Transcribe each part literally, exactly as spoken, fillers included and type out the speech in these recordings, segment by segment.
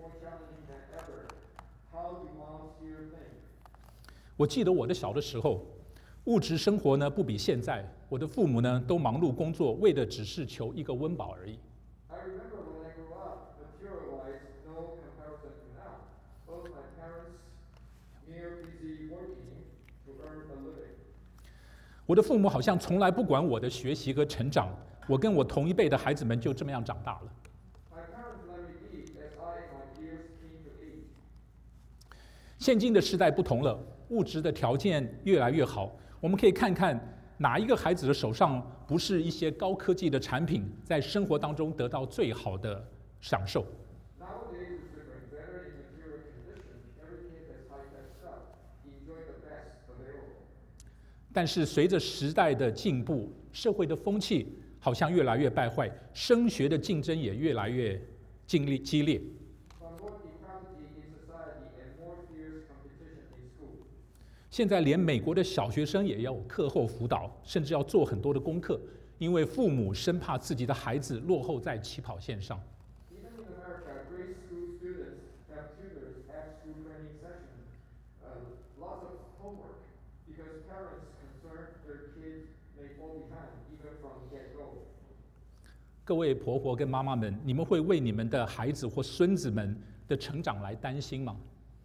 我记得我的小的时候，物质生活呢不比现在，我的父母呢都忙碌工作，为的只是求一个温饱而已。我的父母好像从来不管我的学习和成长，我跟我同一辈的孩子们就这么样长大了。现今的时代不同了，物质的条件越来越好，我们可以看看哪一个孩子的手上不是一些高科技的产品，在生活当中得到最好的享受。但是随着时代的进步，社会的风气好像越来越败坏，升学的竞争也越来越激烈。现在连美国的小学生也要课后辅导，甚至要做很多的功课，因为父母生怕自己的孩子落后在起跑线上。各位婆婆跟妈妈们，你们会为你们的孩子或孙子们的成长来担心吗？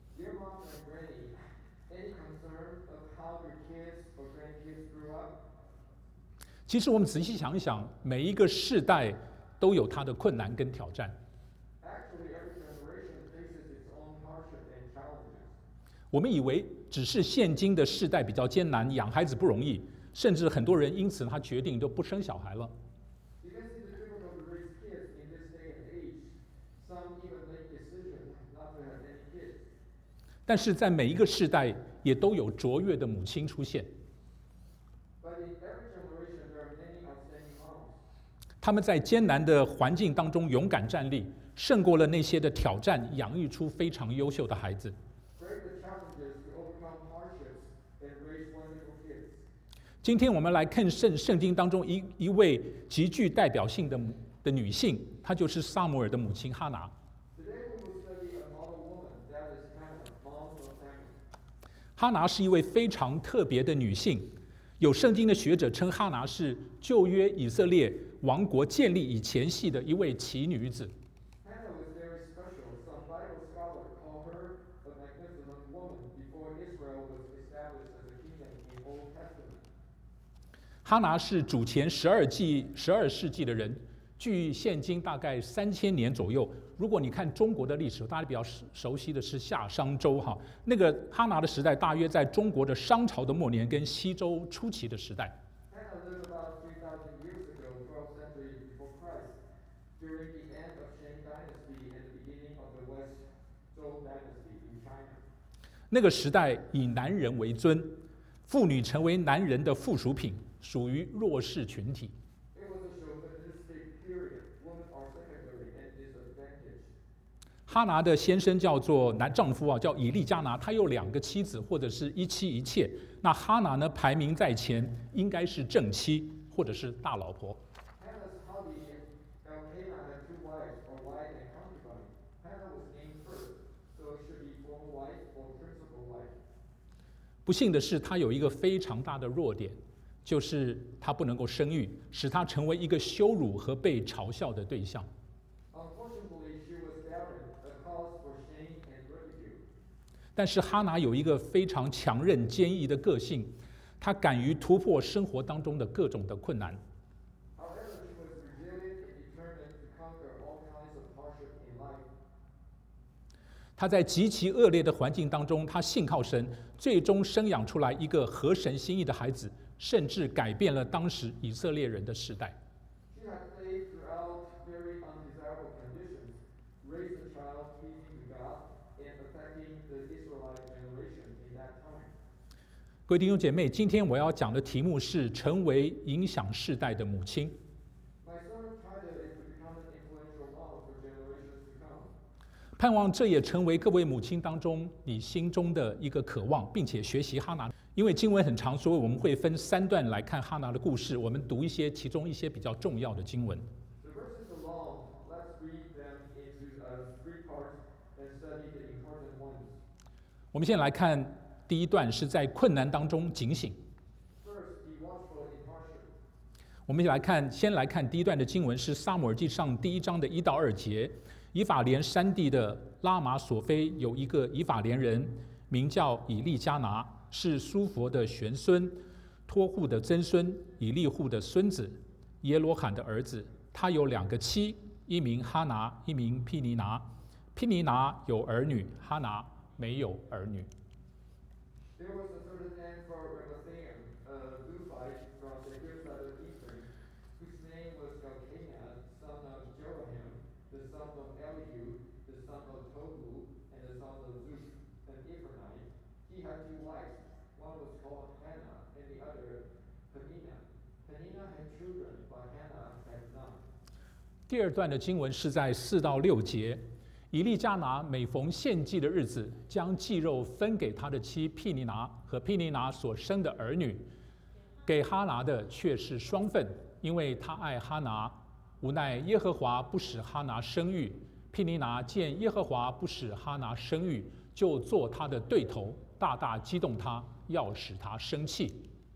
其实我们仔细想一想，每一个世代都有它的困难跟挑战。我们以为只是现今的世代比较艰难，养孩子不容易，甚至很多人因此他决定就不生小孩了。但是在每一个世代也都有卓越的母亲出现，他们在艰难的环境当中勇敢站立，胜过了那些的挑战，养育出非常优秀的孩子。今天我们来看圣圣经当中一一位极具代表性的的女性，她就是撒母耳的母亲哈拿。哈拿是一位非常特别的女性，有圣经的学者称哈拿是旧约以色列王国建立以前夕的一位奇女子。哈拿是主前十二纪十二世纪的人，距现今大概三千年左右。如果你看中国的历史，大家比较熟悉的是夏商周哈，那个哈拿的时代大约在中国的商朝的末年跟西周初期的时代。那个时代以男人为尊，妇女成为男人的附属品，属于弱势群体。哈拿的先生叫做男丈夫啊，叫以利加拿，他有两个妻子，或者是一妻一妾。那哈拿呢，排名在前，应该是正妻或者是大老婆。不幸的是，他有一个非常大的弱点，就是他不能够生育，使他成为一个羞辱和被嘲笑的对象。但是哈拿有一个非常强韧坚毅的个性，她敢于突破生活当中的各种的困难。她在极其恶劣的环境当中，她信靠神，最终生养出来一个合神心意的孩子，甚至改变了当时以色列人的时代。各位弟兄姐妹，今天我要讲的题目是成为影响世代的母亲。盼望这也成为各位母亲当中你心中的一个渴望，并且学习哈拿。因为经文很长，所以我们会分三段来看哈拿的故事，我们读一些其中一些比较重要的经文。 我们现在来看第一段，是在困难当中警醒。我们来看，先来看第一段的经文是撒母耳记上第一章的一到二节。以法莲山地的拉玛索菲有一个以法莲人，名叫以利加拿，是苏佛的玄孙，托户的曾孙，以利户的孙子，耶罗罕的儿子。他有两个妻，一名哈拿，一名毗尼拿。毗尼拿有儿女，哈拿没有儿女。第二段的经文是在四到六节。以利加拿每逢献祭的日子，将祭肉分给他的妻毗尼拿和毗尼拿所生的儿女，给哈拿的却是双份，因为他爱哈拿。无奈耶和华不使哈拿生育，毗尼拿见耶和华不使哈拿生育，就做他的对头，大大激动他，要使他生气。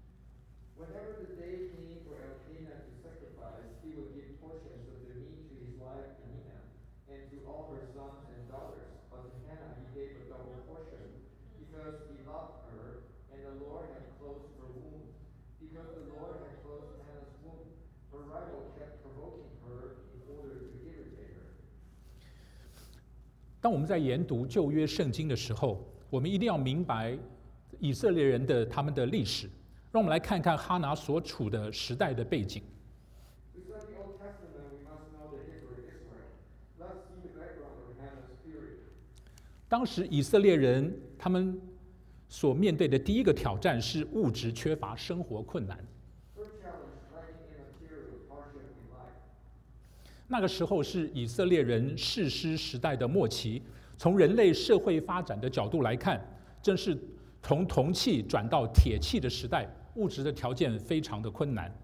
当我们在研读旧约圣经的时候，我们一定要明白以色列人的他们的历史。让我们来看看哈拿所处的时代的背景。当时以色列人他们所面对的第一个挑战是物质缺乏，生活困难。那个时候是以色列人士师时代的末期，从人类社会发展的角度来看，正是从铜器转到铁器的时代，物质的条件非常的困难。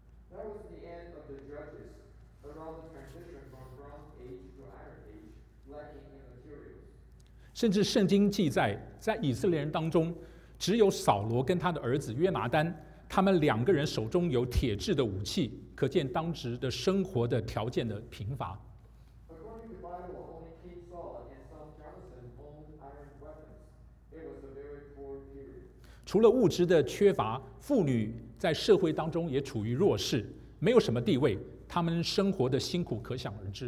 甚至圣经记载，在以色列人当中，只有扫罗跟他的儿子约拿单，他们两个人手中有铁制的武器，可见当时的生活的条件的贫乏。除了物质的缺乏，妇女在社会当中也处于弱势，没有什么地位，他们生活的辛苦可想而知。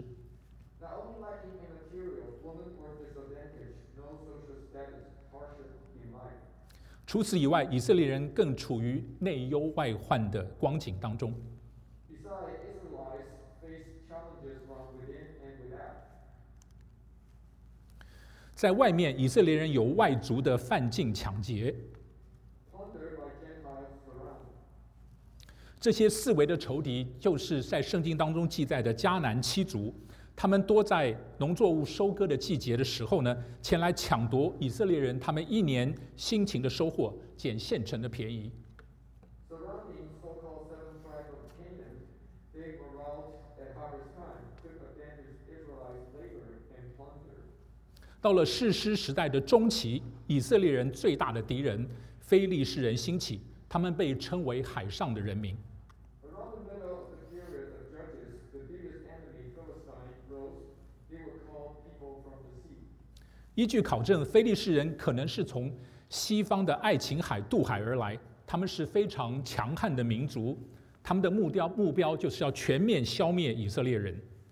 除此以外，以色列人更处于内忧外患的光景当中。在外面，以色列人有外族的犯境抢劫，这些四围的仇敌，就是在圣经当中记载的迦南七族。他们多在农作物收割的季节的时候呢，前来抢夺以色列人他们一年辛勤的收获，捡现成的便宜。到了士师时代的中期，以色列人最大的敌人非利士人兴起，他们被称为海上的人民。依据考证，非利士人可能是从西方的爱琴海渡海而来，他们是非常强悍的民族，他们的目标目标就是要全面消灭以色列人。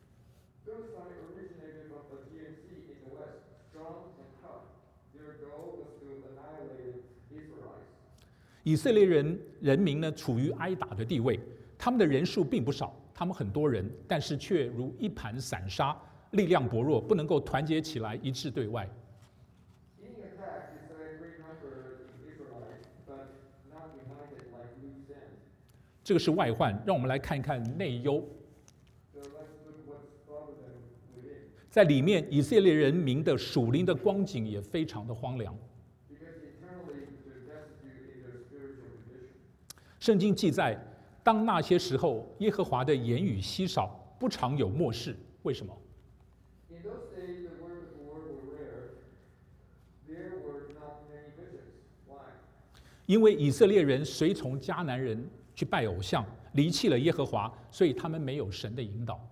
以色列人人民呢，处于挨打的地位，他们的人数并不少，他们很多人，但是却如一盘散沙，力量薄弱，不能够团结起来，一致对外。这个是外患，让我们来看一看内忧。在里面，以色列人民的属灵的光景也非常的荒凉。圣经记载，当那些时候，耶和华的言语稀少，不常有默示。为什么？ 因为以色列人随从迦南人去拜偶像，离弃了耶和华，所以他们没有神的引导。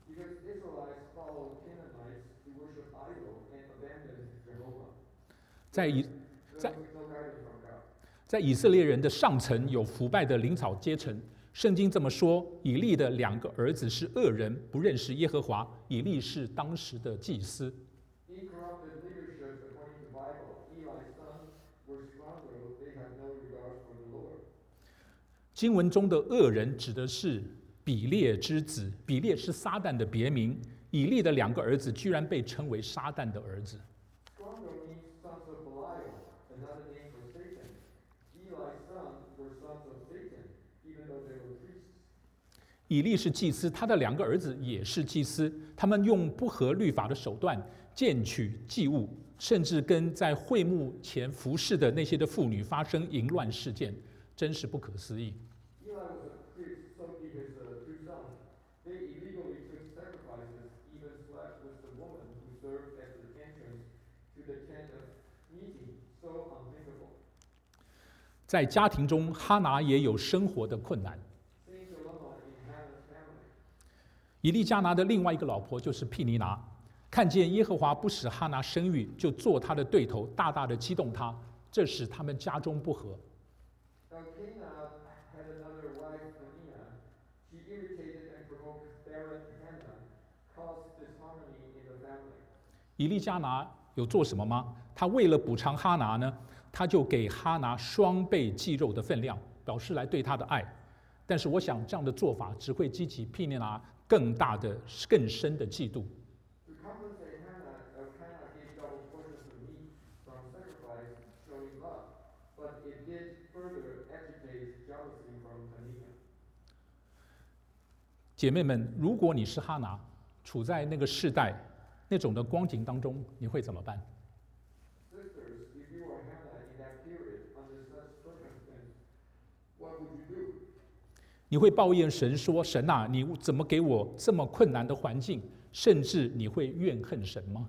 在以在在以色列人的上层有腐败的领导阶层。圣经这么说：以利的两个儿子是恶人，不认识耶和华。以利是当时的祭司。经文中的恶人指的是比列之子，比列是撒旦的别名。以利的两个儿子居然被称为撒旦的儿子。以利是祭司，他的两个儿子也是祭司，他们用不合律法的手段捡取祭物，甚至跟在会幕前服侍的那些的妇女发生淫乱事件，真是不可思议。在家庭中，哈拿也有生活的困难。以利加拿的另外一个老婆就是毗尼拿，看见耶和华不使哈拿生育，就做他的对头，大大的激动他，这使他们家中不和。以利加拿有做什么吗？他为了补偿哈拿呢，他就给哈拿双倍祭肉的分量，表示来对他的爱。但是我想这样的做法只会激起毗尼拿更大的、更深的嫉妒。姐妹们，如果你是哈拿，处在那个世代、那种的光景当中，你会怎么办？你会抱怨神说：“神啊，你怎么给我这么困难的环境？”甚至你会怨恨神吗？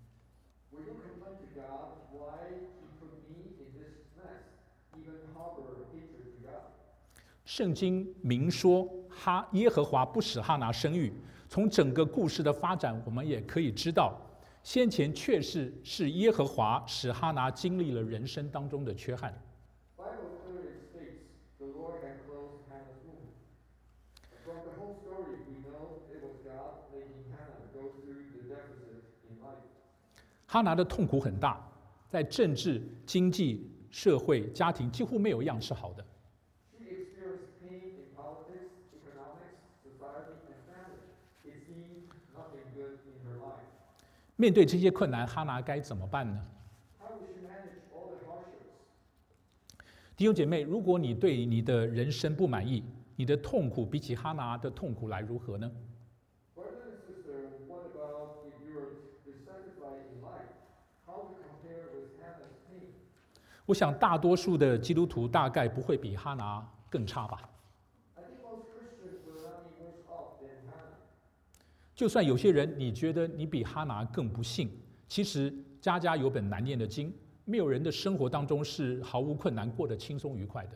圣经明说，哈耶和华不使哈拿生育。从整个故事的发展，我们也可以知道，先前确实是耶和华使哈拿经历了人生当中的缺憾。哈拿的痛苦很大，在政治、经济、社会、家庭几乎没有一样是好的。面对这些困难，哈拿该怎么办呢？弟兄姐妹，如果你对你的人生不满意，你的痛苦比起哈拿的痛苦来如何呢？我想大多数的基督徒大概不会比哈拿更差吧。就算有些人你觉得你比哈拿更不幸，其实家家有本难念的经，没有人的生活当中是毫无困难过得轻松愉快的。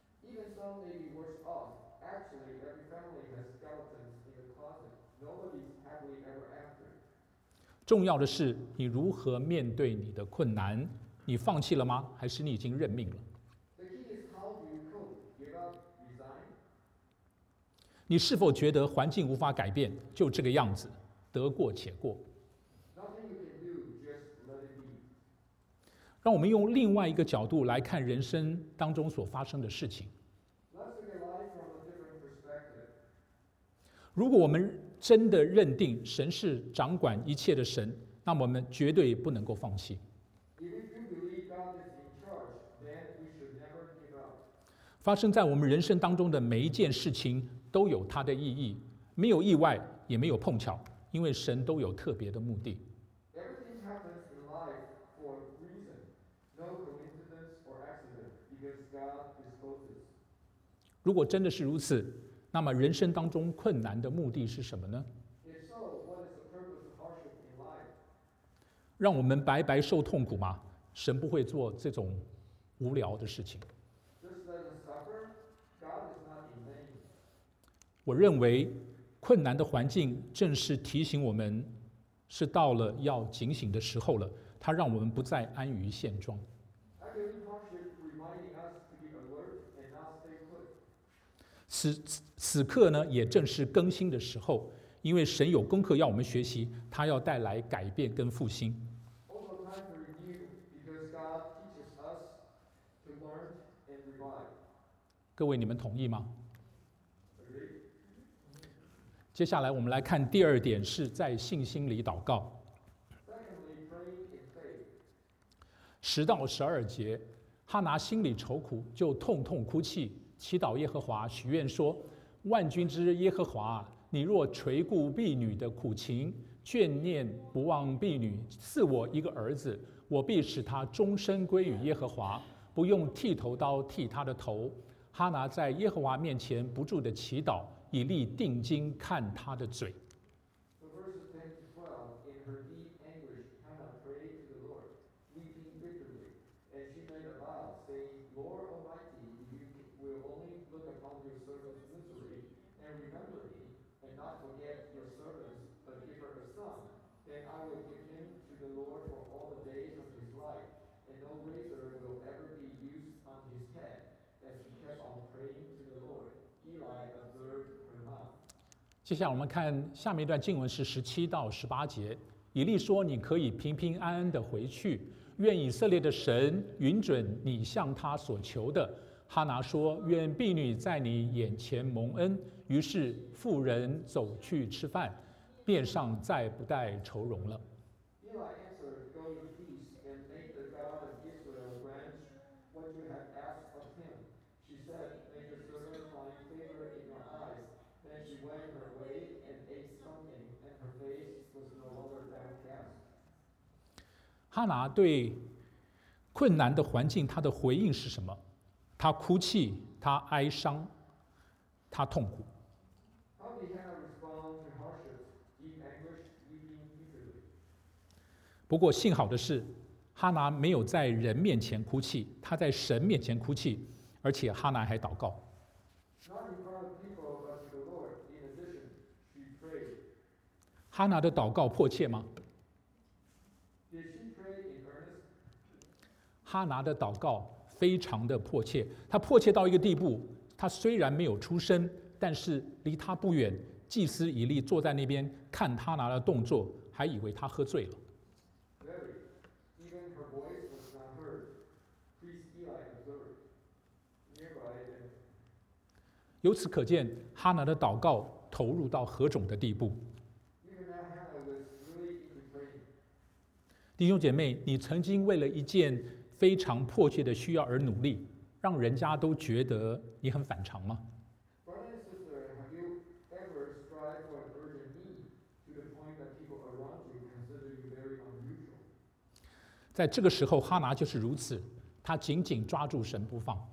重要的是你如何面对你的困难。你放弃了吗？还是你已经认命了？你是否觉得环境无法改变，就这个样子，得过且过？让我们用另外一个角度来看人生当中所发生的事情。如果我们真的认定神是掌管一切的神，那么我们绝对不能够放弃。发生在我们人生当中的每一件事情都有它的意义，没有意外，也没有碰巧，因为神都有特别的目的。如果真的是如此，那么人生当中困难的目的是什么呢？让我们白白受痛苦吗？神不会做这种无聊的事情。我认为困难的环境正是提醒我们，是到了要警醒的时候了。它让我们不再安于现状。此此刻呢，也正是更新的时候，因为神有功课要我们学习，他要带来改变跟复兴。各位，你们同意吗？接下来我们来看第二点，是在信心里祷告。十到十二节，哈拿心里愁苦，就痛痛哭泣，祈祷耶和华，许愿说：万军之耶和华，你若垂顾婢女的苦情，眷念不忘婢女，赐我一个儿子，我必使他终身归于耶和华，不用剃头刀剃他的头。哈拿在耶和华面前不住的祈祷，以利定睛看他的嘴。接下来我们看下面一段经文是十七到十八节。以利说：你可以平平安安的回去，愿以色列的神允准你向他所求的。哈拿说：愿婢女在你眼前蒙恩。于是妇人走去吃饭，面上再不带愁容了。哈拿对困难的环境，他的回应是什么？他哭泣，他哀伤，他痛苦。不过幸好的是，哈拿没有在人面前哭泣，他在神面前哭泣，而且哈拿还祷告。哈拿的祷告迫切吗？哈拿的祷告非常的迫切，他迫切到一个地步，他虽然没有出声，但是离他不远，祭司以利坐在那边看哈拿的动作，还以为他喝醉了。由此可见，哈拿的祷告投入到何种的地步。弟兄姐妹，你曾经为了一件非常迫切的需要而努力，让人家都觉得你很反常吗？在这个时候，哈拿就是如此，他紧紧抓住神不放。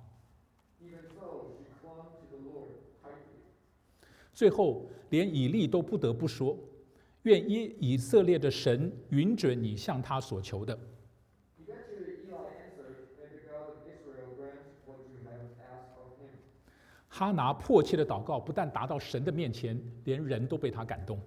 最后，连以利都不得不说：愿以以色列的神允准你向他所求的。哈拿迫切的祷告不但达到神的面前，连人都被他感动。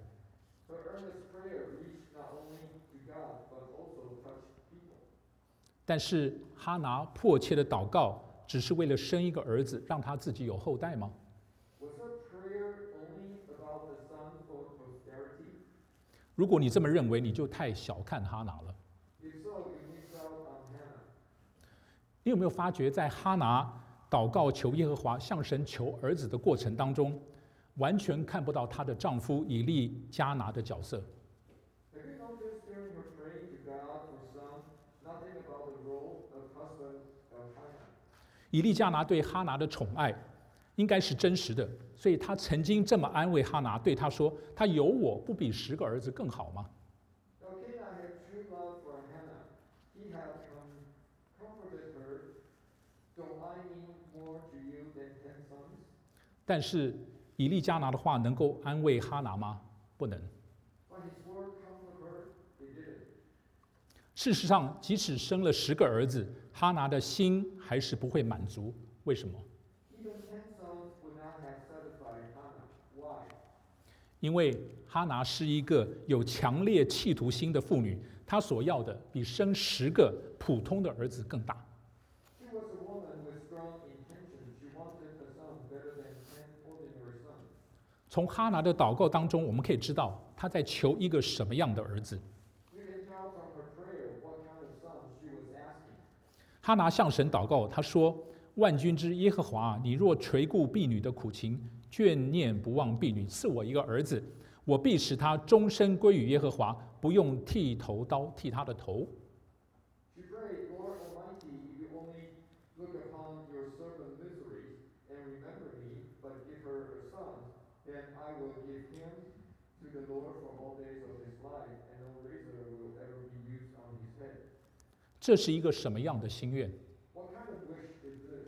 但是哈拿迫切的祷告，只是为了生一个儿子，让他自己有后代吗？如果你这么认为，你就太小看哈拿了。你有没有发觉，在哈拿祷告求耶和华、向神求儿子的过程当中，完全看不到她的丈夫以利加拿的角色？以利加拿对哈拿的宠爱应该是真实的，所以他曾经这么安慰哈拿，对他说：他有我不比十个儿子更好吗？但是以利加拿的话能够安慰哈拿吗？不能。事实上，即使生了十个儿子， 哈拿的心还是不会满足。为什么？ Even ten sons would not have satisfied Hannah. Why? 因为哈拿是一个有强烈企图心的妇女，她所要的比生十个普通的儿子更大。 She was a woman with strong intention. She wanted a son better than ten ordinary sons. 从哈拿的祷告当中，我们可以知道她在求一个什么样的儿子。 You can tell from her prayer what kind of son she was asking. 哈拿向神祷告，他说：“万军之耶和华，你若垂顾婢女的苦情，眷念不忘婢女，赐我一个儿子，我必使他终身归于耶和华，不用剃头刀剃他的头。” She prayed, Lord Almighty, if you only look upon your servant misery and remember me, but give her a son, then I will give him to the Lord for all days of his life, and no razor will ever be used on his head. 这是一个什么样的心愿？ What kind of wish is this?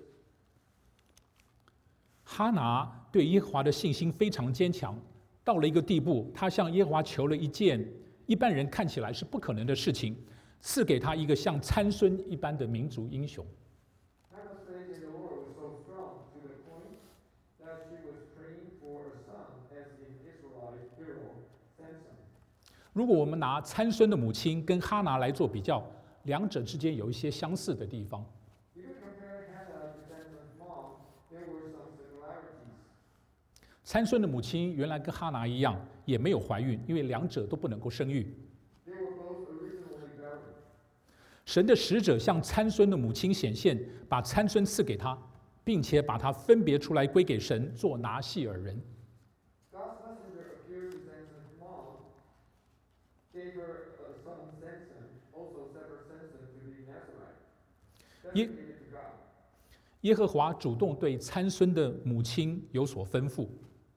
哈拿对耶和华的信心非常坚强，到了一个地步，他向耶和华求了一件一般人看起来是不可能的事情，赐给他一个像参孙一般的民族英雄。 Hannah's faith in the Lord was so strong to the point that she was praying for a son as in Israelite hero Samson. 如果我们拿参孙的母亲跟哈拿来做比较，两者之间有一些相似的地方。 If you compare Hannah to Samson's mom, there were some similarities. 参孙的母亲原来跟哈拿一样，也没有怀孕，因为两者都不能够生育。 They were both originally barren. 神的使者向参孙的母亲显现，把参孙赐给他，并且把他分别出来归给神，做拿细尔人。 God's messenger appeared to Samson's mom, gave her a son Samson, also severed Samson to be Nazarite, Ye- dedicated to God. 耶和华主动对参孙的母亲有所吩咐，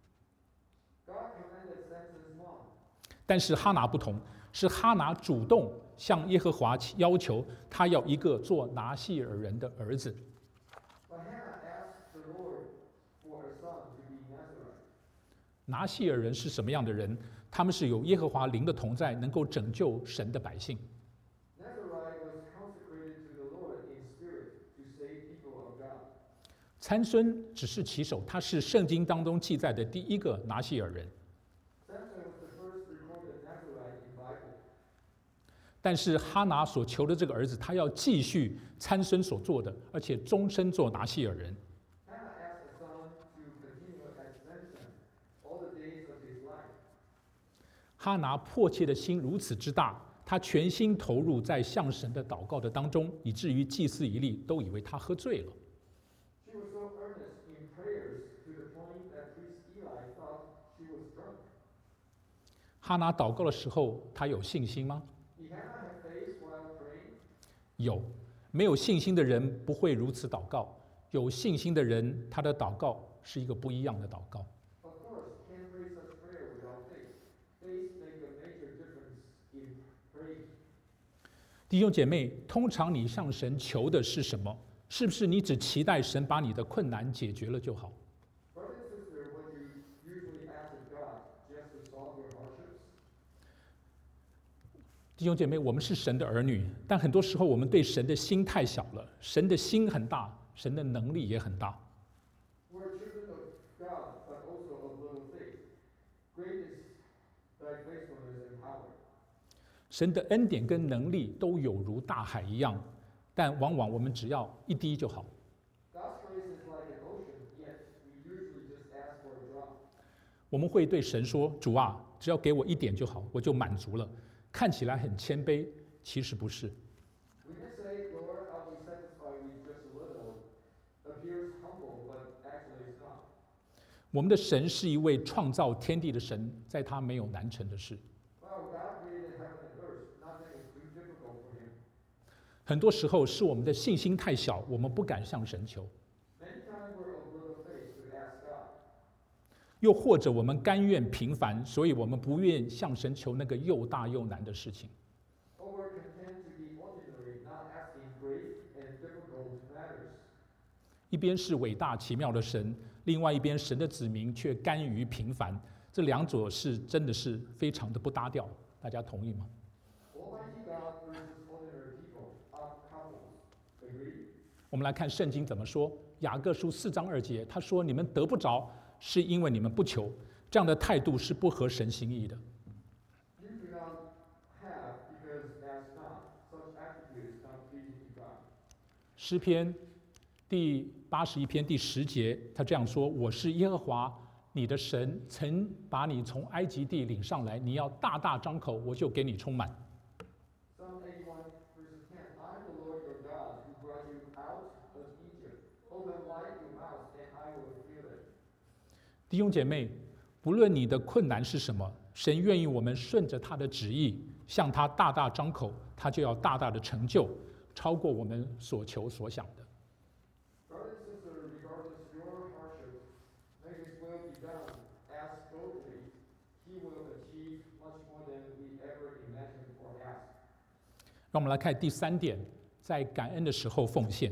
God commanded Samson's mom. 但是哈拿不同，是哈拿主动向耶和华要求，他要一个做拿细尔人的儿子。 But Hannah asked the Lord for a son to be Nazarite. 拿细尔人是什么样的人？他们是有耶和华灵的同在，能够拯救神的百姓。 Nazarite was consecrated to the Lord in spirit to save people of God. 参孙只是旗手，他是圣经当中记载的第一个拿细尔人。 Samson was the first recorded Nazarite in Bible. 但是哈拿所求的这个儿子，他要继续参孙所做的，而且终身做拿细尔人。 Hannah asked a son to continue as Samson all the days of his life. 哈拿迫切的心如此之大，他全心投入在向神的祷告的当中，以至于祭司以利都以为他喝醉了。 She was so earnest in prayers to the point that priest Eli thought she was drunk. 哈拿祷告的时候，他有信心吗？ Did Hannah have faith while praying? 有。没有信心的人不会如此祷告，有信心的人，他的祷告是一个不一样的祷告。 Of course, can't pray such prayer without faith. Faith make a major difference in praying. 弟兄姐妹，通常你向神求的是什么？是不是你只期待神把你的困难解决了就好？ Brother and sister, what you usually ask of God just to solve your hardships? 弟兄姐妹，我们是神的儿女，但很多时候我们对神的心太小了。神的心很大，神的能力也很大。 We're children of God, but also of little faith. Great is thy faithfulness and power. 神的恩典跟能力都有如大海一样，但往往我们只要一滴就好。 God's grace is like an ocean, yet we usually just ask for a drop. 我们会对神说：“主啊，只要给我一点就好，我就满足了。”看起来很谦卑，其实不是。 We may say, Lord, I'll be satisfied with just a little. Appears humble, but actually it's not. 我们的神是一位创造天地的神，在他没有难成的事。 Wow, God created heaven and earth. Nothing is too difficult for him. 很多时候是我们的信心太小，我们不敢向神求； Many times we're of little faith to ask God. 又或者我们甘愿平凡，所以我们不愿向神求那个又大又难的事情。 Or we're content to be ordinary, not asking great and difficult matters. 一边是伟大奇妙的神，另外一边神的子民却甘于平凡，这两者是真的是非常的不搭调。大家同意吗？ Almighty God versus ordinary people, odd couples. Agree? 我们来看圣经怎么说，雅各书四章二节，他说：“你们得不着，是因为你们不求。”这样的态度是不合神心意的。 You do not have because ask not. Such attitude is not pleasing to God. 诗篇第八十一篇第十节，他这样说：“我是耶和华你的神，曾把你从埃及地领上来，你要大大张口，我就给你充满。” Psalm eighty-one, verses ten. I am the Lord your God who brought you out of Egypt. Open wide your mouth, and I will fill it. 弟兄姐妹，不论你的困难是什么，神愿意我们顺着他的旨意，向他大大张口，他就要大大的成就，超过我们所求所想的。 Brother and sister, regardless your hardship, may His will be done. Ask boldly. He will achieve much more than we ever imagined or asked. 让我们来看第三点，在感恩的时候奉献。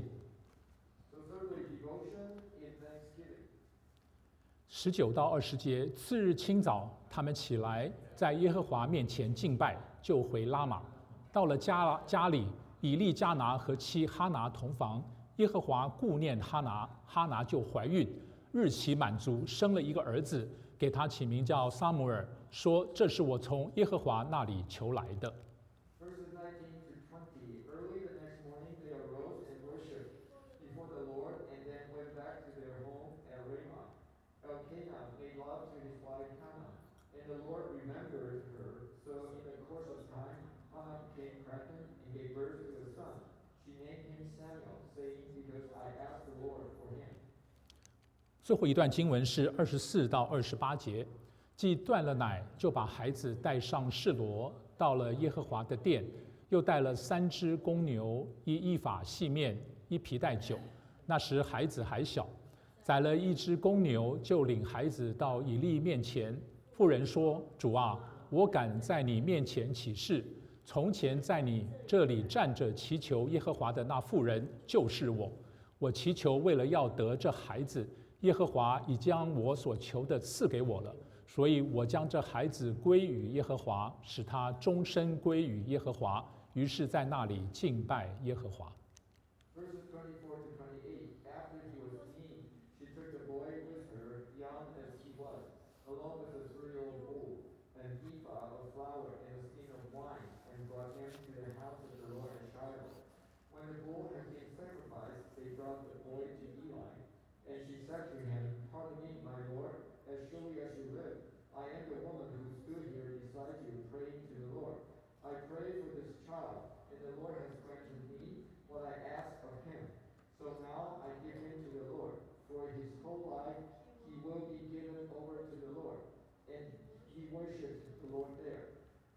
So thirdly, devotion in thanksgiving. 十九到二十节，次日清早，他们起来，在耶和华面前敬拜，就回拉玛。到了家家里，以利加拿和妻哈拿同房，耶和华顾念哈拿，哈拿就怀孕，日期满足，生了一个儿子，给他起名叫撒母耳，说：“这是我从耶和华那里求来的。” Verses nineteen to twenty. Early the next morning they arose and worshipped before the Lord, and then went back to their home at Ramah. Elkanah made love to his wife Hannah, and the Lord remembered her. So in the course of time, Hannah became pregnant and gave birth to a son. She named him Samuel, saying, "Because I asked the Lord for him." 最后一段经文是二十四到二十八节，既断了奶，就把孩子带上示罗，到了耶和华的殿，又带了三只公牛，一依法细面，一皮带酒。那时孩子还小，宰了一只公牛，就领孩子到以利面前。妇人说：“主啊，我敢在你面前起誓，从前在你这里站着祈求耶和华的那妇人，就是我。我祈求为了要得这孩子，耶和华已将我所求的赐给我了，所以我将这孩子归于耶和华，使他终身归于耶和华。于是，在那里敬拜耶和华。” Verses twenty-four to twenty-eight. After he was weaned, she took the boy with her, young as he was, along with a three-year-old bull, an ephah of flour, and a skin of wine, and brought him to the house of the Lord at Shiloh. When the bull had been sacrificed, they brought the boy to Eli, and she said to him, "Pardon me, my Lord, as surely as you live, I am the woman who stood here beside you praying to the Lord. I prayed for this child, and the Lord has granted me what I asked of him. So now I give him to the Lord. For his whole life he will be given over to the Lord." And he worshipped the Lord there.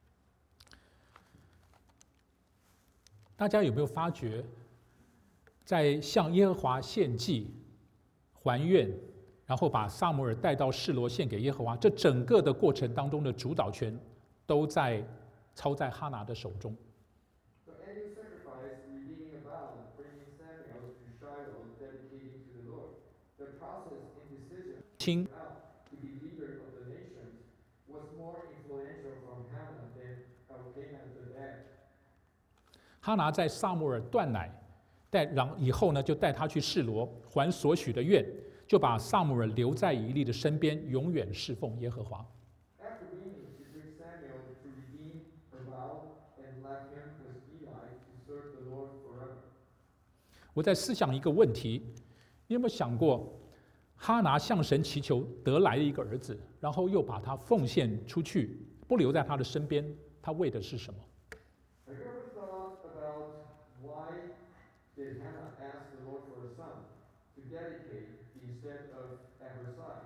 大家有没有发觉，在向耶和华献祭、还愿，然后把撒母耳带到示罗献给耶和华，这整个的过程当中的主导权都在操在哈拿的手中。 So annual sacrifice, redeeming a vow, bringing Samuel to Shiloh, dedicating to the Lord. The process and decision 亲 out to be leader of the nations was more influential from Hannah than Elkanah the dad. 哈拿在撒母耳断奶，带然以后呢，就带他去示罗还所许的愿，就把撒母耳留在以利的身边，永远侍奉耶和华。 After weaning, she took Samuel to redeem her vow and left him with Eli to serve the Lord forever. 我在思想一个问题，你有没有想过，哈拿向神祈求得来一个儿子，然后又把他奉献出去，不留在他的身边，他为的是什么？ Have you ever thought about why did Hannah ask the Lord for a son to dedicate instead of at her side?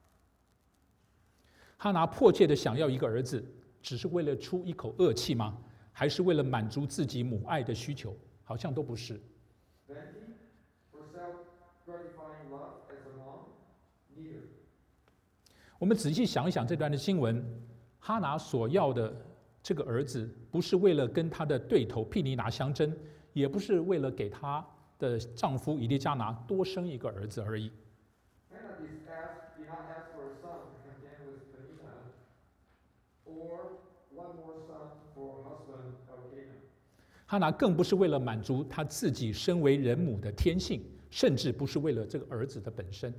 哈拿迫切的想要一个儿子，只是为了出一口恶气吗？还是为了满足自己母爱的需求？好像都不是。 Vanity or self-gratifying love as a mom? Neither. 我们仔细想一想这段的经文，哈拿所要的这个儿子，不是为了跟他的对头毗尼拿相争，也不是为了给她的丈夫以利加拿多生一个儿子而已。 Hannah did ask, did not ask for a son to contend with Peninnah, or one more son for her husband Elkanah. 哈拿更不是为了满足她自己身为人母的天性，甚至不是为了这个儿子的本身。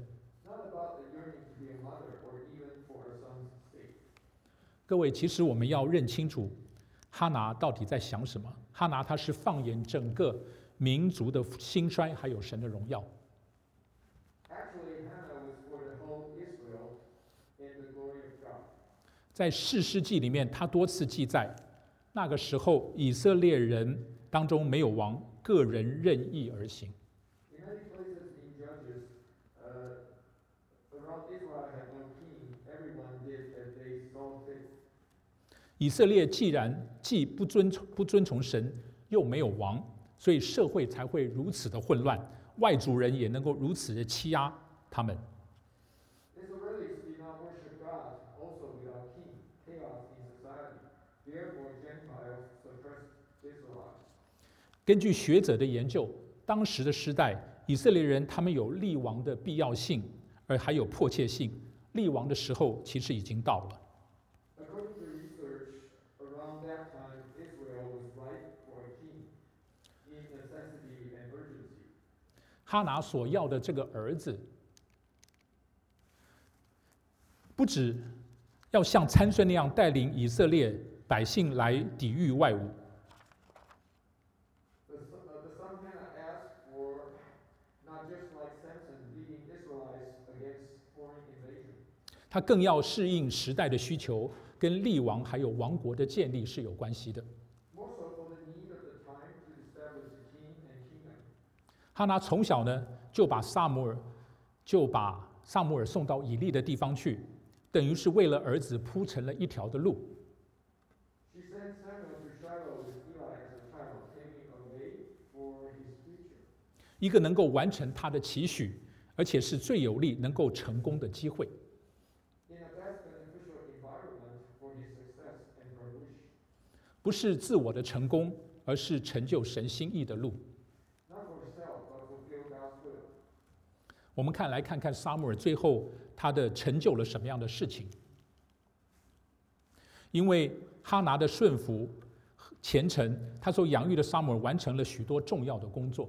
各位，其实我们要认清楚，哈拿到底在想什么。哈拿他是放眼整个民族的兴衰，还有神的荣耀。在士师记里面，他多次记载，那个时候以色列人当中没有王，个人任意而行。以色列既然既不遵从不遵从神，又没有王，所以社会才会如此的混乱，外族人也能够如此的欺压他们。根据学者的研究，当时的时代，以色列人他们有立王的必要性，而还有迫切性。立王的时候其实已经到了。哈拿所要的这个儿子，不止要像参孙那样带领以色列百姓来抵御外侮。他更要适应时代的需求，跟立王还有王国的建立是有关系的。哈拿从小呢就把撒母耳就把撒母耳送到以利的地方去，等于是为了儿子铺成了一条的路。一个能够完成他的期许，而且是最有利能够成功的机会。不是自我的成功，而是成就神心意的路。我们看来看看撒母耳最后他的成就了什么样的事情。因为哈拿的顺服虔诚，他所养育的撒母耳完成了许多重要的工作。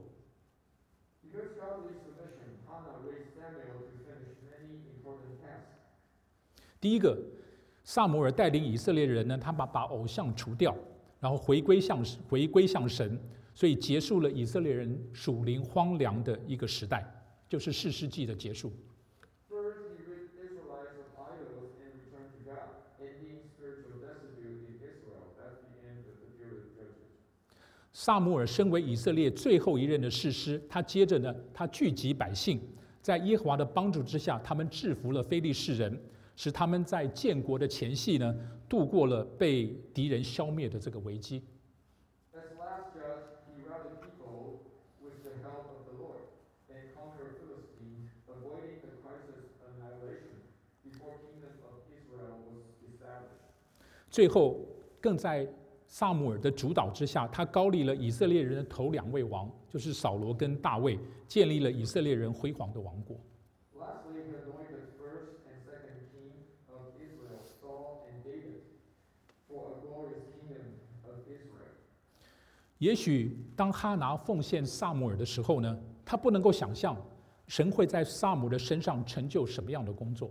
第一个，撒母耳带领以色列人呢，他把把偶像除掉，然后回归向回归向神，所以结束了以色列人属灵荒凉的一个时代，就是士师记的结束。撒母耳身为以色列最后一任的士师，他接着呢，他聚集百姓，在耶和华的帮助之下，他们制服了非利士人，使他们在建国的前夕呢，度过了被敌人消灭的这个危机。最后，更在撒母耳的主导之下，他高立了以色列人的头两位王，就是扫罗跟大卫，建立了以色列人辉煌的王国。也许当哈拿奉献撒母耳的时候呢，他不能够想象神会在撒母耳的身上成就什么样的工作。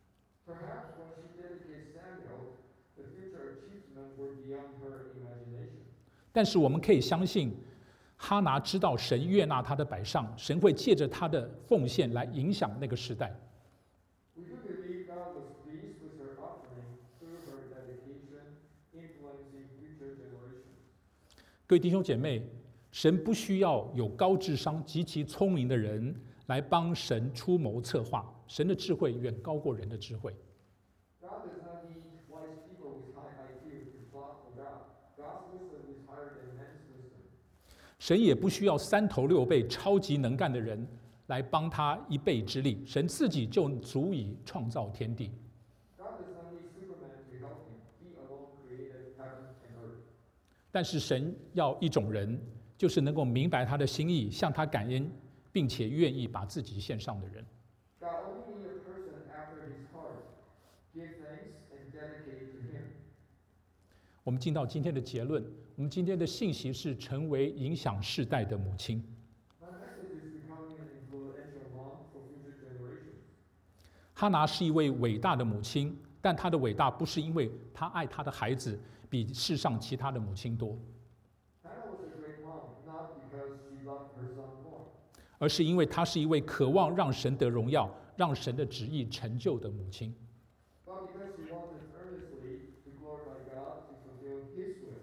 但是我们可以相信，哈拿知道神悦纳他的摆上，神会借着他的奉献来影响那个时代。各位弟兄姐妹，神不需要有高智商、极其聪明的人来帮神出谋策划，神的智慧远高过人的智慧。神也不需要三头六臂、超级能干的人来帮他一臂之力，神自己就足以创造天地。但是神要一种人，就是能够明白他的心意，向他感恩，并且愿意把自己献上的人。我们进到今天的结论， 我们今天的信息是成为影响世代的母亲。 My message is becoming an influential mom for future generations. 哈拿是一位伟大的母亲，但她的伟大不是因为她爱她的孩子比世上其他的母亲多， Hannah was a great mom, not because she loved her son more, 而是因为她是一位渴望让神得荣耀、让神的旨意成就的母亲。 but because she wanted earnestly to glorify God, to fulfill His will.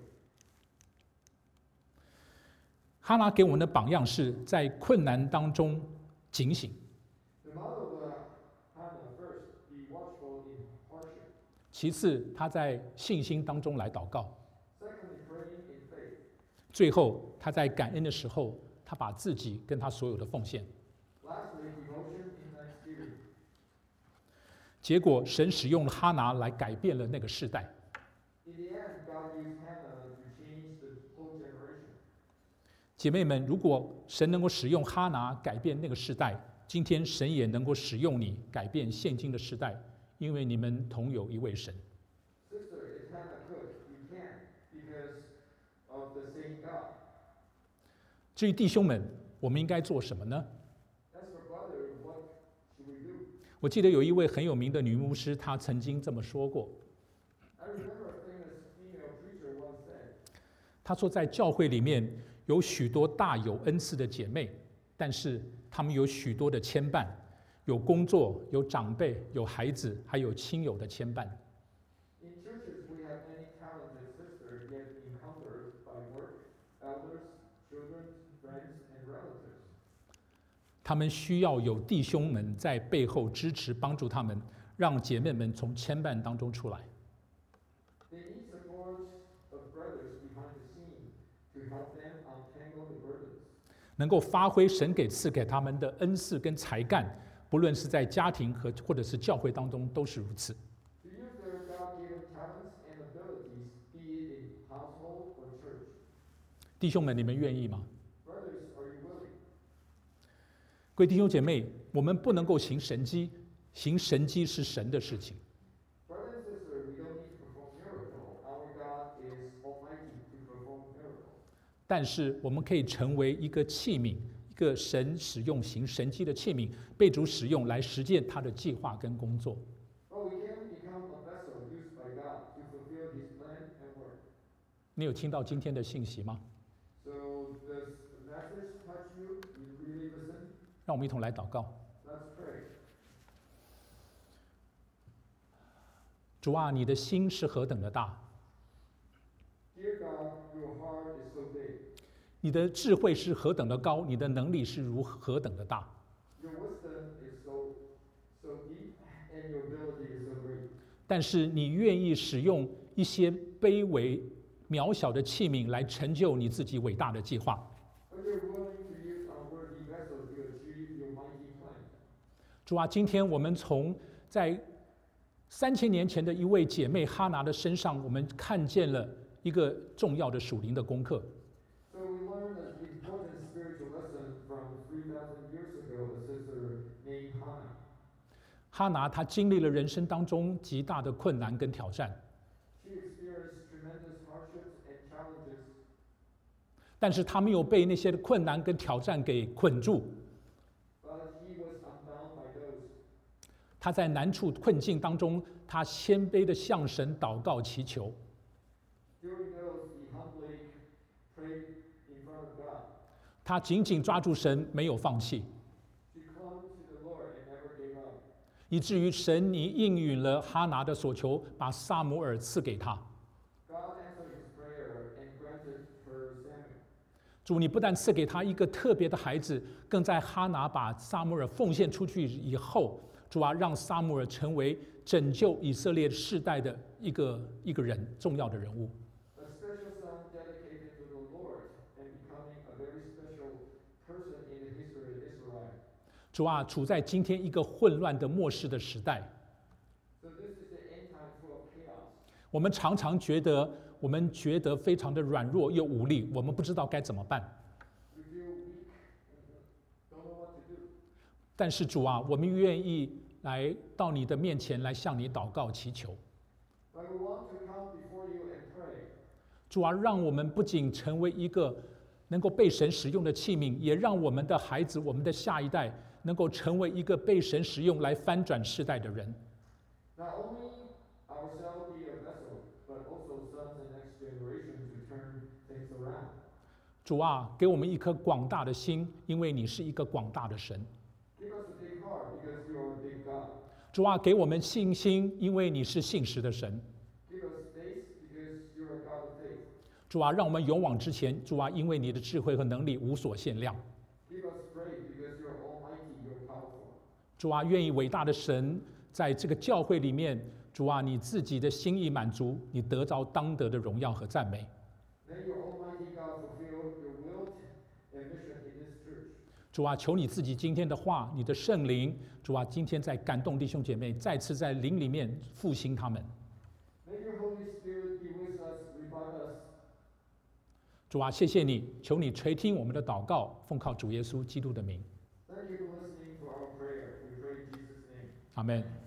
哈拿给我们的榜样是在困难当中警醒， The model of Hannah first, be watchful in hardship. 其次她在信心当中来祷告， Secondly, praying in faith. 最后她在感恩的时候，她把自己跟她所有的奉献。 Lastly, devotion in thanksgiving. 结果神使用了哈拿来改变了那个世代。 In the end, God used Hannah to change the whole generation. 姐妹们，如果神能够使用哈拿改变那个世代，今天神也能够使用你改变现今的世代，因为你们同有一位神。 Sister, if Hannah could, you can, because of the same God. 至于弟兄们，我们应该做什么呢？ As for brother, what should we do? 我记得有一位很有名的女牧师，她曾经这么说过。 I remember a famous female preacher once said, 她说，在教会里面有许多大有恩赐的姐妹，但是她们有许多的牵绊，有工作，有长辈，有孩子，还有亲友的牵绊。 in churches we have many talented sisters, yet encumbered by work, elders, children, friends, and relatives. 她们需要有弟兄们在背后支持帮助她们，让姐妹们从牵绊当中出来。 They need support of brothers behind the scene to help them untangle the burdens. 能够发挥神给赐给他们的恩赐跟才干，不论是在家庭和或者是教会当中，都是如此。 To use their God-given talents and abilities, be it in household or church. 弟兄们，你们愿意吗？ Brothers, are you willing? 各位弟兄姐妹，我们不能够行神迹，行神迹是神的事情。 Brother and sister, we don't need to perform miracle. Our God is almighty to perform miracle. 但是我们可以成为一个器皿，一个神使用行神迹的器皿，被主使用来实践他的计划跟工作。 But we can become a vessel used by God to fulfill His plan and work. 你有听到今天的信息吗？ So does the message touch you? You really listen? 让我们一同来祷告。 Let's pray. 主啊，你的心是何等的大， Dear God, your heart is so big. 你的智慧是何等的高，你的能力是如何等的大。 Your wisdom is so so deep, and your ability is so great. 但是你愿意使用一些卑微、渺小的器皿来成就你自己伟大的计划。 But you're willing to use unworthy vessels to achieve your mighty plan. 主啊，今天我们从在三千年前的一位姐妹哈拿的身上，我们看见了一个重要的属灵的功课。 So we learned an important spiritual lesson from three thousand years ago, a sister named Hannah. 哈拿她经历了人生当中极大的困难跟挑战， She experienced tremendous hardships and challenges, 但是她没有被那些困难跟挑战给捆住。 but he was unbound by those. 她在难处困境当中，她谦卑的向神祷告祈求。 During those, he humbly prayed in front of God. 她紧紧抓住神，没有放弃， She clung to the Lord and never gave up. 以至于神你应允了哈拿的所求，把撒母耳赐给她。 God answered his prayer and granted her Samuel. 主，你不但赐给她一个特别的孩子，更在哈拿把撒母耳奉献出去以后，主啊，让撒母耳成为拯救以色列世代的一个一个人，重要的人物。 A special son dedicated to the Lord and becoming a very special person in the history of Israel. 主啊，处在今天一个混乱的末世的时代， So this is the end time full of chaos. 我们常常觉得，我们觉得非常的软弱又无力，我们不知道该怎么办。 We feel weak and don't know what to do. 但是主啊，我们愿意来到你的面前来向你祷告祈求。 But we want to come before you and pray. 主啊，让我们不仅成为一个能够被神使用的器皿，也让我们的孩子、我们的下一代能够成为一个被神使用来翻转世代的人。 Not only ourselves be a vessel, but also sons and next generation to turn things around. 主啊，给我们一颗广大的心，因为你是一个广大的神。 Give us a big heart because you are a big God. 主啊，给我们信心，因为你是信实的神。 Give us faith because you are a God of faith. 主啊，让我们勇往直前。主啊，因为你的智慧和能力无所限量。 Give us faith because you are almighty, you are powerful. 主啊，愿意伟大的神在这个教会里面，主啊，你自己的心意满足，你得着当得的荣耀和赞美。 May your almighty God fulfill your will and mission in this church. 主啊，求你自己今天的话，你的圣灵，主啊，今天在感动弟兄姐妹，再次在灵里面复兴他们。 May your Holy Spirit be with us, revive us. 主啊，谢谢你，求你垂听我们的祷告，奉靠主耶稣基督的名。 Thank you for listening to our prayer. We pray in Jesus' name. 阿们。